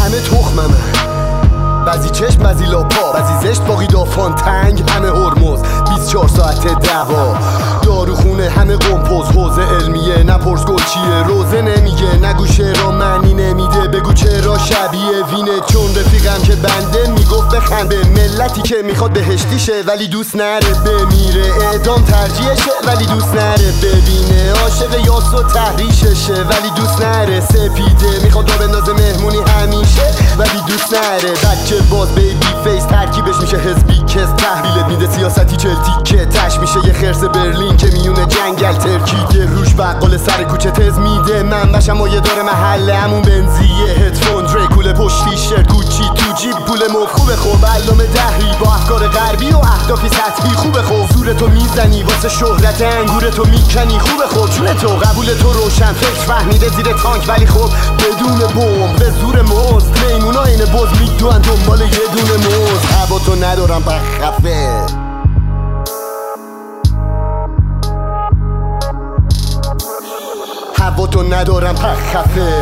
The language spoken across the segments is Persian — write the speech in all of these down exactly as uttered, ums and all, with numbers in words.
همه تخممه، بعضی چشم بعضی لاپا، بعضی زشت باقی دافان تنگ، همه هرمز بیست و چهار ساعت دوا. داروخونه همه قمپوز، حوزه علمیه نپرس گل چیه، روزه نمیگه نگو شعرها معنی نمیده، بگو چرا شبیه وینه. چون رفیقم که بنده میگفت بخنده، ملتی که میخواد بهشتی شه ولی دوست نره بمیره، اعدام ترجیحشه ولی دوست نره ببینه، عاشق یاس و تحریششه ولی دوست نره سپیده، میخواد با بندازه مهمونی همیشه ولی دوست نره بچه باز بیبی فیس، ترکیبش میشه حزبی کس، تحویلت میده سیاستی چلتی که تش میشه یه خرس برلین که میونه جنگل ترکیده، روش بقال سر کوچه تز میده، من بشم و یه داره محله همون بنزیه، هدفون دریکول پشتی شرت کوچی تو جیب پول مف خوبه خوب، علامه دهری با افکار غربی و اهدافی سطحی خوبه خوب، زورتو میزنی واسه شهرت انگورتو میکنی خوبه خوب، چون تو قبول تو روشن فکر فهمیده زیر تانک ولی خب بدون بمب به زور مزد، میمونا اینه باز میدوان دنبال یه دونه موز، هوا تو ندارم بخفه هوا تو ندارم پخفه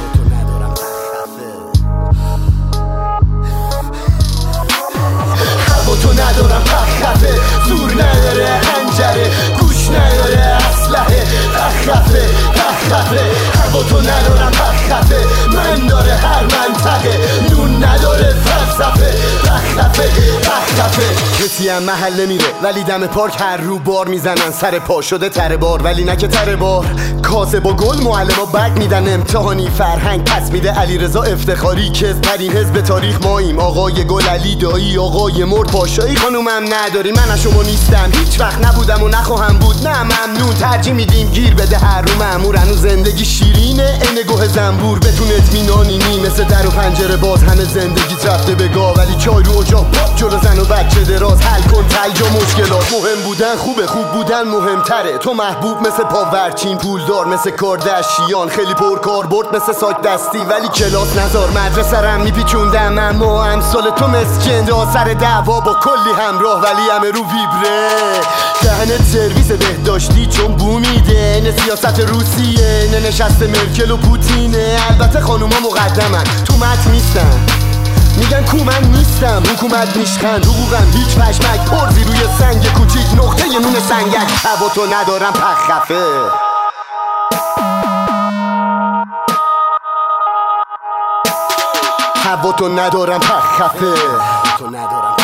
هوا تو ندارم پخفه، زور نداره هنجره، گوش نداره اسلحه، پخفه پخفه هوا تو ندارم پخفه، من داره هر منطقه، نون نداره فلسفه، پخفه پخفه. کسی هم محله میره ولی دم پارک هر رو بار میزنن، سر پا شده تره بار ولی نه که تره بار، کاسه با گل معلما بگ میدن، امتحانی فرهنگ پس میده، علیرضا افتخاری کس ترین حزب تاریخ ماییم، آقای گل علی دایی، آقای مرد پاشایی، خانومم نداری من از شما نیستم، هیچ وقت نبودم و نخواهم بود، نه ممنون ترجیح میدیم گیر بده هر رو مأمور، هنوز زندگی شیرینه این گوه زنبور، بتون اطمینانی نی مثل در و پنجره باز، همه زندگیت رفته بگاه ولی چای رو اجاق جلو زن و بچه دراز، حل کن تلجا مشکلات، مهم بودن خوبه خوب بودن مهمتره، تو محبوب مثل پاورچین، پولدار مثل کاردشیان، خیلی پرکار برد مثل ساک دستی ولی کلاس نزار، مدرسه رم میپیچوندم اما امثال تو مسکند، آثر دعوا با کلی همراه ولی همه رو ویبره، دهنت سرویس بهداشتی چون بو میده، نه سیاست روسیه نه نشست مرکل و پوتینه، البته خانوما مقدمن تو متن نیستن، میگن کو من نیستم حکومت میشخند، حقوقم هیچ پشمک پرزی روی سنگ کوچیک، نقطه ی نون سنگک، هوا تو ندارم پخفه هوا تو ندارم پخفه تو ندارم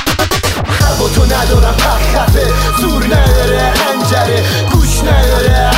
هوا تو ندارم پخفه، زور نداره هنجره، گوش نداره